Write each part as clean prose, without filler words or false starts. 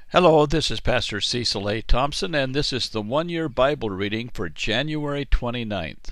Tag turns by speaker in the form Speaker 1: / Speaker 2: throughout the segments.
Speaker 1: Hello, this is Pastor Cecil A. Thompson, and this is the one-year Bible reading for January 29th.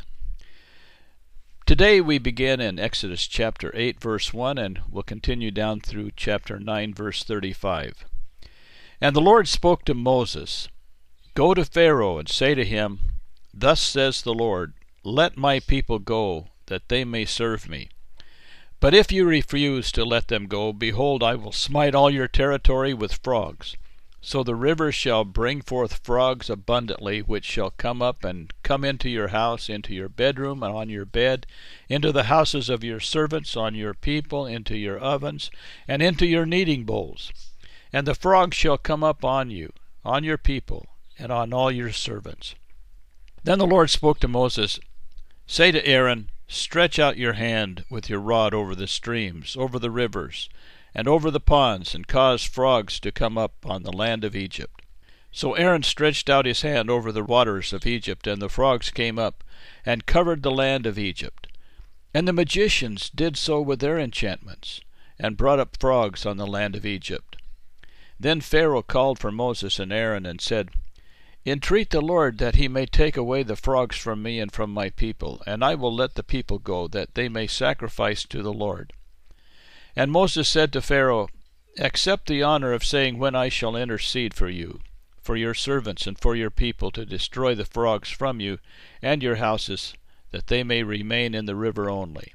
Speaker 1: Today we begin in Exodus chapter 8, verse 1, and we'll continue down through chapter 9, verse 35. And the Lord spoke to Moses, "Go to Pharaoh and say to him, Thus says the Lord, Let my people go, that they may serve me. But if you refuse to let them go, behold, I will smite all your territory with frogs. So the rivers shall bring forth frogs abundantly, which shall come up and come into your house, into your bedroom, and on your bed, into the houses of your servants, on your people, into your ovens, and into your kneading bowls. And the frogs shall come up on you, on your people, and on all your servants." Then the Lord spoke to Moses, "Say to Aaron, Stretch out your hand with your rod over the streams, over the rivers, and over the ponds, and cause frogs to come up on the land of Egypt." So Aaron stretched out his hand over the waters of Egypt, and the frogs came up, and covered the land of Egypt. And the magicians did so with their enchantments, and brought up frogs on the land of Egypt. Then Pharaoh called for Moses and Aaron, and said, "Entreat the Lord that he may take away the frogs from me and from my people, and I will let the people go, that they may sacrifice to the Lord." And Moses said to Pharaoh, "Accept the honor of saying when I shall intercede for you, for your servants, and for your people, to destroy the frogs from you and your houses, that they may remain in the river only."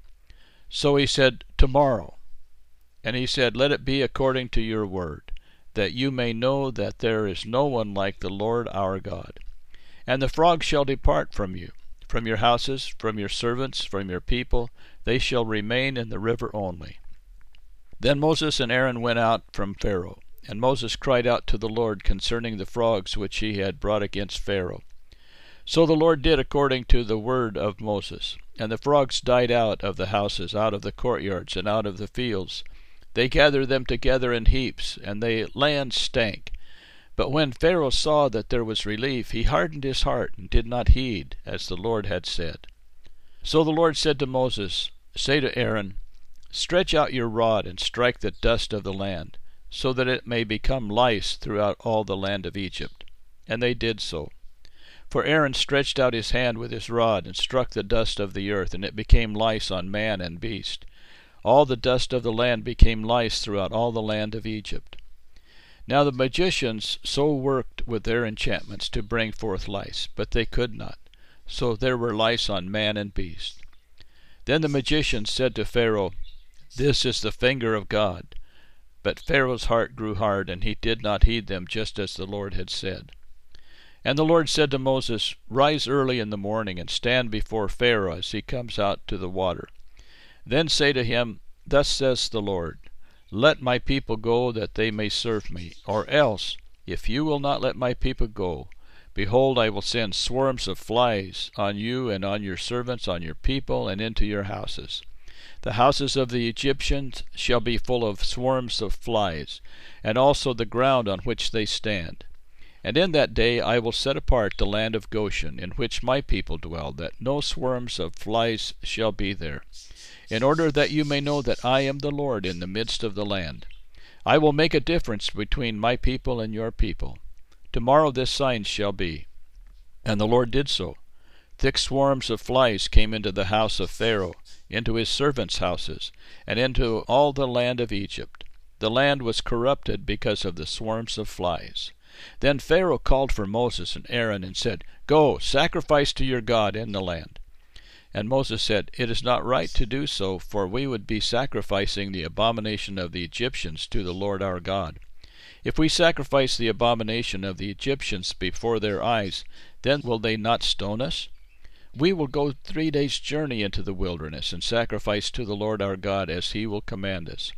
Speaker 1: So he said, "Tomorrow." And he said, "Let it be according to your word, that you may know that there is no one like the Lord our God. And the frogs shall depart from you, from your houses, from your servants, from your people, they shall remain in the river only." Then Moses and Aaron went out from Pharaoh, and Moses cried out to the Lord concerning the frogs which he had brought against Pharaoh. So the Lord did according to the word of Moses, and the frogs died out of the houses, out of the courtyards, and out of the fields. They gathered them together in heaps, and the land stank. But when Pharaoh saw that there was relief, he hardened his heart, and did not heed, as the Lord had said. So the Lord said to Moses, "Say to Aaron, Stretch out your rod, and strike the dust of the land, so that it may become lice throughout all the land of Egypt." And they did so. For Aaron stretched out his hand with his rod, and struck the dust of the earth, and it became lice on man and beast. All the dust of the land became lice throughout all the land of Egypt. Now the magicians so worked with their enchantments to bring forth lice, but they could not. So there were lice on man and beast. Then the magicians said to Pharaoh, "This is the finger of God." But Pharaoh's heart grew hard, and he did not heed them, just as the Lord had said. And the Lord said to Moses, "Rise early in the morning, and stand before Pharaoh as he comes out to the water. Then say to him, Thus says the Lord, Let my people go, that they may serve me. Or else, if you will not let my people go, behold, I will send swarms of flies on you and on your servants, on your people, and into your houses. The houses of the Egyptians shall be full of swarms of flies, and also the ground on which they stand. And in that day I will set apart the land of Goshen, in which my people dwell, that no swarms of flies shall be there, in order that you may know that I am the Lord in the midst of the land. I will make a difference between my people and your people. Tomorrow this sign shall be." And the Lord did so. Thick swarms of flies came into the house of Pharaoh, into his servants' houses, and into all the land of Egypt. The land was corrupted because of the swarms of flies. Then Pharaoh called for Moses and Aaron and said, "Go, sacrifice to your God in the land." And Moses said, "It is not right to do so, for we would be sacrificing the abomination of the Egyptians to the Lord our God. If we sacrifice the abomination of the Egyptians before their eyes, then will they not stone us? We will go 3 days' journey into the wilderness, and sacrifice to the Lord our God as he will command us."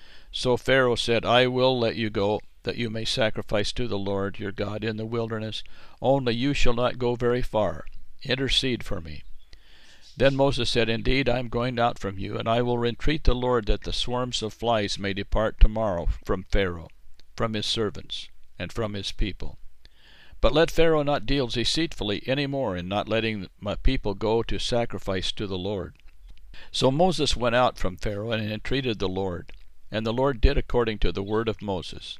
Speaker 1: So Pharaoh said, "I will let you go, that you may sacrifice to the Lord your God in the wilderness. Only you shall not go very far. Intercede for me." Then Moses said, "Indeed, I am going out from you, and I will entreat the Lord that the swarms of flies may depart tomorrow from Pharaoh, from his servants, and from his people. But let Pharaoh not deal deceitfully any more in not letting my people go to sacrifice to the Lord." So Moses went out from Pharaoh and entreated the Lord. And the Lord did according to the word of Moses.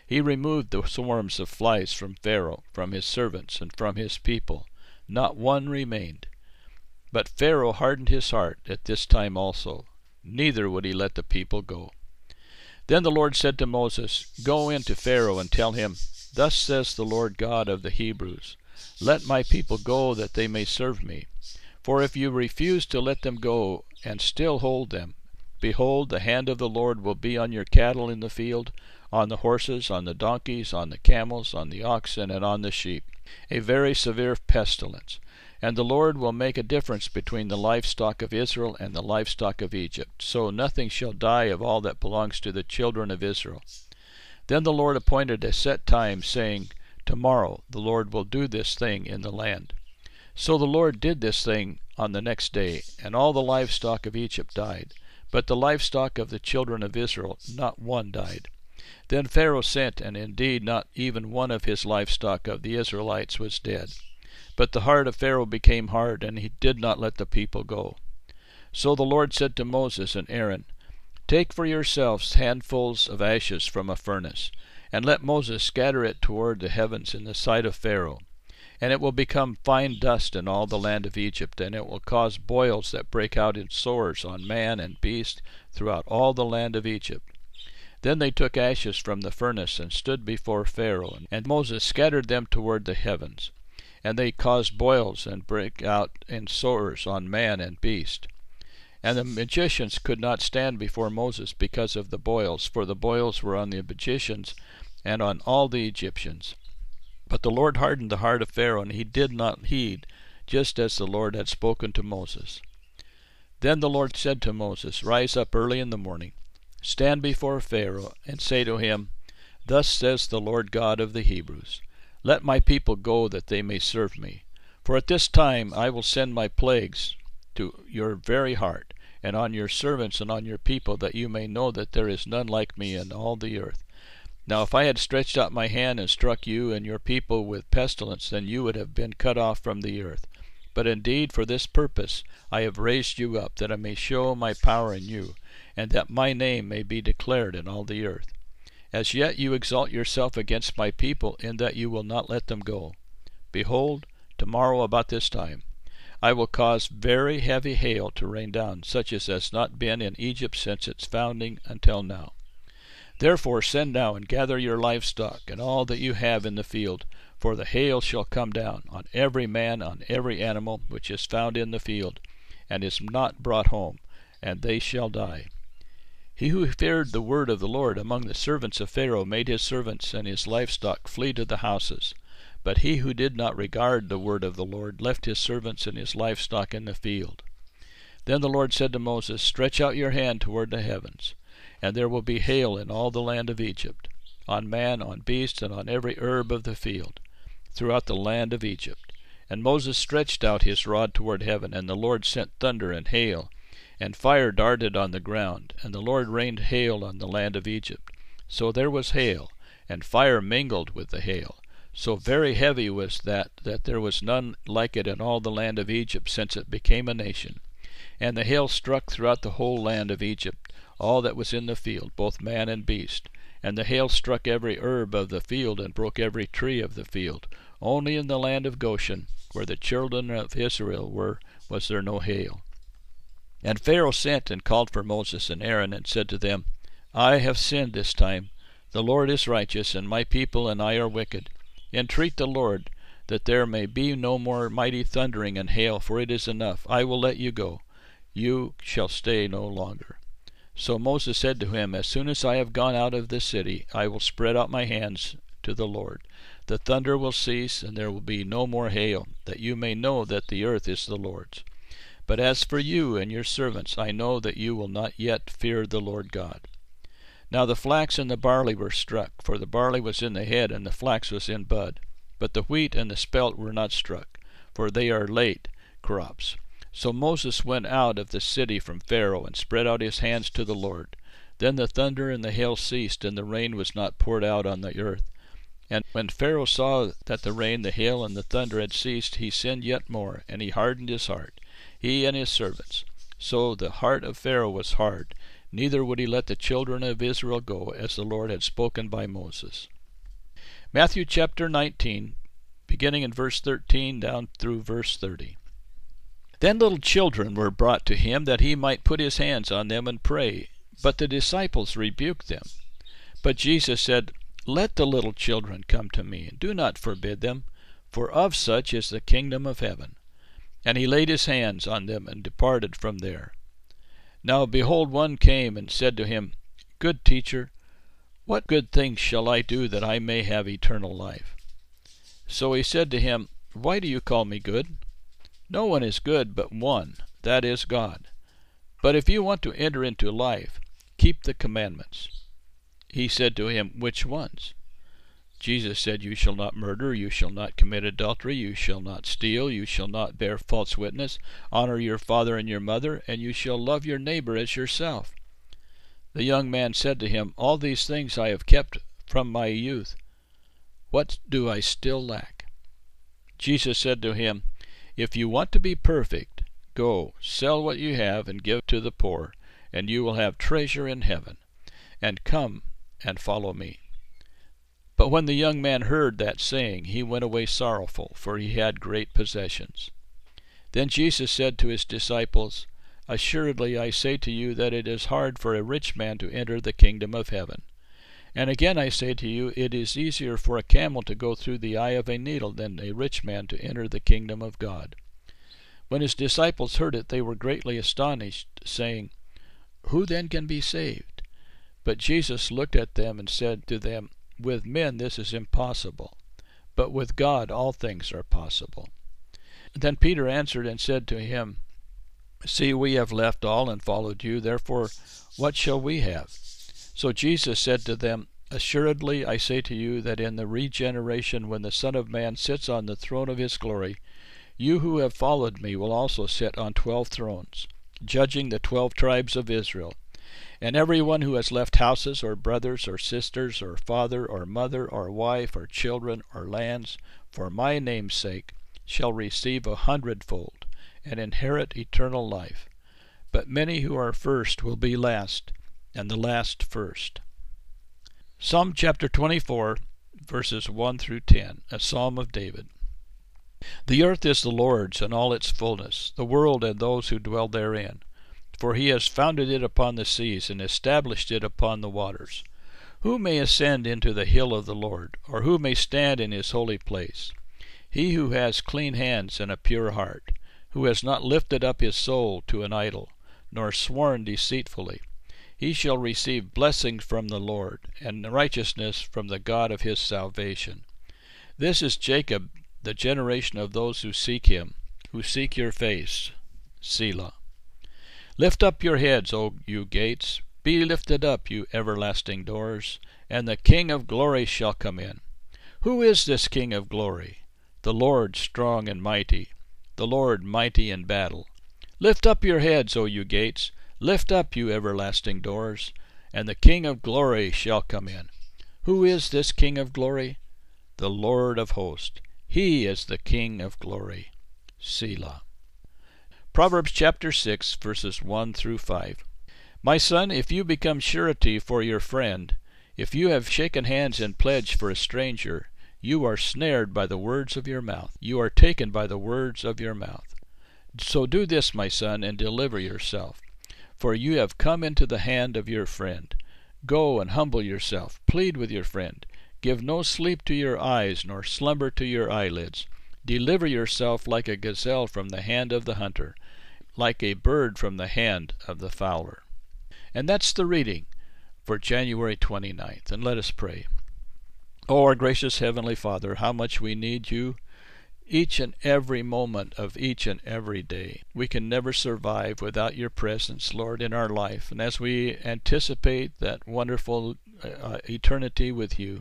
Speaker 1: He removed the swarms of flies from Pharaoh, from his servants, and from his people. Not one remained. But Pharaoh hardened his heart at this time also, neither would he let the people go. Then the Lord said to Moses, Go in to Pharaoh and tell him, Thus says the Lord God of the Hebrews, Let my people go that they may serve me. For if you refuse to let them go and still hold them, behold, the hand of the Lord will be on your cattle in the field, on the horses, on the donkeys, on the camels, on the oxen, and on the sheep, a very severe pestilence. And the Lord will make a difference between the livestock of Israel and the livestock of Egypt, so nothing shall die of all that belongs to the children of Israel. Then the Lord appointed a set time, saying, Tomorrow the Lord will do this thing in the land. So the Lord did this thing on the next day, and all the livestock of Egypt died. But the livestock of the children of Israel, not one died. Then Pharaoh sent, and indeed not even one of his livestock of the Israelites was dead. But the heart of Pharaoh became hard, and he did not let the people go. So the Lord said to Moses and Aaron, Take for yourselves handfuls of ashes from a furnace, and let Moses scatter it toward the heavens in the sight of Pharaoh. And it will become fine dust in all the land of Egypt, and it will cause boils that break out in sores on man and beast throughout all the land of Egypt. Then they took ashes from the furnace and stood before Pharaoh, and Moses scattered them toward the heavens. And they caused boils and break out in sores on man and beast. And the magicians could not stand before Moses because of the boils, for the boils were on the magicians and on all the Egyptians. But the Lord hardened the heart of Pharaoh, and he did not heed, just as the Lord had spoken to Moses. Then the Lord said to Moses, Rise up early in the morning, stand before Pharaoh, and say to him, Thus says the Lord God of the Hebrews, Let my people go that they may serve me. For at this time I will send my plagues to your very heart, and on your servants and on your people, that you may know that there is none like me in all the earth. Now if I had stretched out my hand and struck you and your people with pestilence, then you would have been cut off from the earth. But indeed for this purpose I have raised you up, that I may show my power in you, and that my name may be declared in all the earth. As yet you exalt yourself against my people, in that you will not let them go. Behold, tomorrow about this time I will cause very heavy hail to rain down, such as has not been in Egypt since its founding until now. Therefore send now and gather your livestock and all that you have in the field, for the hail shall come down on every man, on every animal which is found in the field, and is not brought home, and they shall die. He who feared the word of the Lord among the servants of Pharaoh made his servants and his livestock flee to the houses. But he who did not regard the word of the Lord left his servants and his livestock in the field. Then the Lord said to Moses, Stretch out your hand toward the heavens, and there will be hail in all the land of Egypt, on man, on beast, and on every herb of the field, throughout the land of Egypt. And Moses stretched out his rod toward heaven, and the Lord sent thunder and hail, and fire darted on the ground, and the Lord rained hail on the land of Egypt. So there was hail, and fire mingled with the hail. So very heavy was that there was none like it in all the land of Egypt since it became a nation. And the hail struck throughout the whole land of Egypt, all that was in the field, both man and beast. And the hail struck every herb of the field, and broke every tree of the field. Only in the land of Goshen, where the children of Israel were, was there no hail. And Pharaoh sent and called for Moses and Aaron, and said to them, I have sinned this time. The Lord is righteous, and my people and I are wicked. Entreat the Lord, that there may be no more mighty thundering and hail, for it is enough. I will let you go. You shall stay no longer. So Moses said to him, As soon as I have gone out of this city, I will spread out my hands to the Lord. The thunder will cease, and there will be no more hail, that you may know that the earth is the Lord's. But as for you and your servants, I know that you will not yet fear the Lord God. Now the flax and the barley were struck, for the barley was in the head, and the flax was in bud. But the wheat and the spelt were not struck, for they are late crops. So Moses went out of the city from Pharaoh, and spread out his hands to the Lord. Then the thunder and the hail ceased, and the rain was not poured out on the earth. And when Pharaoh saw that the rain, the hail, and the thunder had ceased, he sinned yet more, and he hardened his heart, he and his servants. So the heart of Pharaoh was hard, neither would he let the children of Israel go, as the Lord had spoken by Moses. Matthew chapter 19, beginning in verse 13 down through verse 30. Then little children were brought to him, that he might put his hands on them and pray. But the disciples rebuked them. But Jesus said, Let the little children come to me, and do not forbid them, for of such is the kingdom of heaven. And he laid his hands on them, and departed from there. Now behold, one came and said to him, Good teacher, what good things shall I do that I may have eternal life? So he said to him, Why do you call me good? No one is good but one, that is God. But if you want to enter into life, keep the commandments. He said to him, Which ones? Jesus said, You shall not murder, you shall not commit adultery, you shall not steal, you shall not bear false witness, honor your father and your mother, and you shall love your neighbor as yourself. The young man said to him, All these things I have kept from my youth. What do I still lack? Jesus said to him, If you want to be perfect, go, sell what you have and give to the poor, and you will have treasure in heaven. And come and follow me. But when the young man heard that saying, he went away sorrowful, for he had great possessions. Then Jesus said to his disciples, Assuredly I say to you that it is hard for a rich man to enter the kingdom of heaven. And again I say to you, it is easier for a camel to go through the eye of a needle than a rich man to enter the kingdom of God. When his disciples heard it, they were greatly astonished, saying, Who then can be saved? But Jesus looked at them and said to them, With men this is impossible, but with God all things are possible. Then Peter answered and said to him, See, we have left all and followed you, therefore what shall we have? So Jesus said to them, Assuredly I say to you that in the regeneration, when the Son of Man sits on the throne of his glory, you who have followed me will also sit on 12 thrones, judging the 12 tribes of Israel. And everyone who has left houses or brothers or sisters or father or mother or wife or children or lands for my name's sake shall receive 100-fold and inherit eternal life. But many who are first will be last, and the last first. Psalm chapter 24, verses 1 through 10, a psalm of David. The earth is the Lord's and all its fullness, the world and those who dwell therein. For he has founded it upon the seas and established it upon the waters. Who may ascend into the hill of the Lord, or who may stand in his holy place? He who has clean hands and a pure heart, who has not lifted up his soul to an idol, nor sworn deceitfully. He shall receive blessings from the Lord, and righteousness from the God of his salvation. This is Jacob, the generation of those who seek him, who seek your face. Selah. Lift up your heads, O you gates. Be lifted up, you everlasting doors, and the King of glory shall come in. Who is this King of glory? The Lord strong and mighty, the Lord mighty in battle. Lift up your heads, O you gates. Lift up, you everlasting doors, and the King of glory shall come in. Who is this King of glory? The Lord of hosts. He is the King of glory. Selah. Proverbs chapter 6, verses 1 through 5. My son, if you become surety for your friend, if you have shaken hands in pledge for a stranger, you are snared by the words of your mouth. You are taken by the words of your mouth. So do this, my son, and deliver yourself, for you have come into the hand of your friend. Go and humble yourself. Plead with your friend. Give no sleep to your eyes, nor slumber to your eyelids. Deliver yourself like a gazelle from the hand of the hunter, like a bird from the hand of the fowler. And that's the reading for January 29th. And let us pray. Oh, our gracious Heavenly Father, how much we need you each and every moment of each and every day. We can never survive without your presence, Lord, in our life. And as we anticipate that wonderful eternity with you,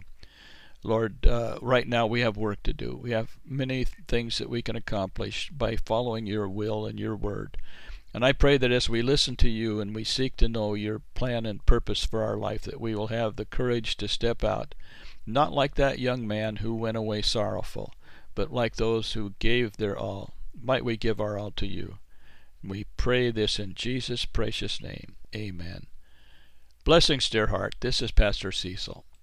Speaker 1: Lord, right now we have work to do. We have many things that we can accomplish by following your will and your word. And I pray that as we listen to you and we seek to know your plan and purpose for our life, that we will have the courage to step out, not like that young man who went away sorrowful, but like those who gave their all. Might we give our all to you. We pray this in Jesus' precious name. Amen. Blessings, dear heart. This is Pastor Cecil.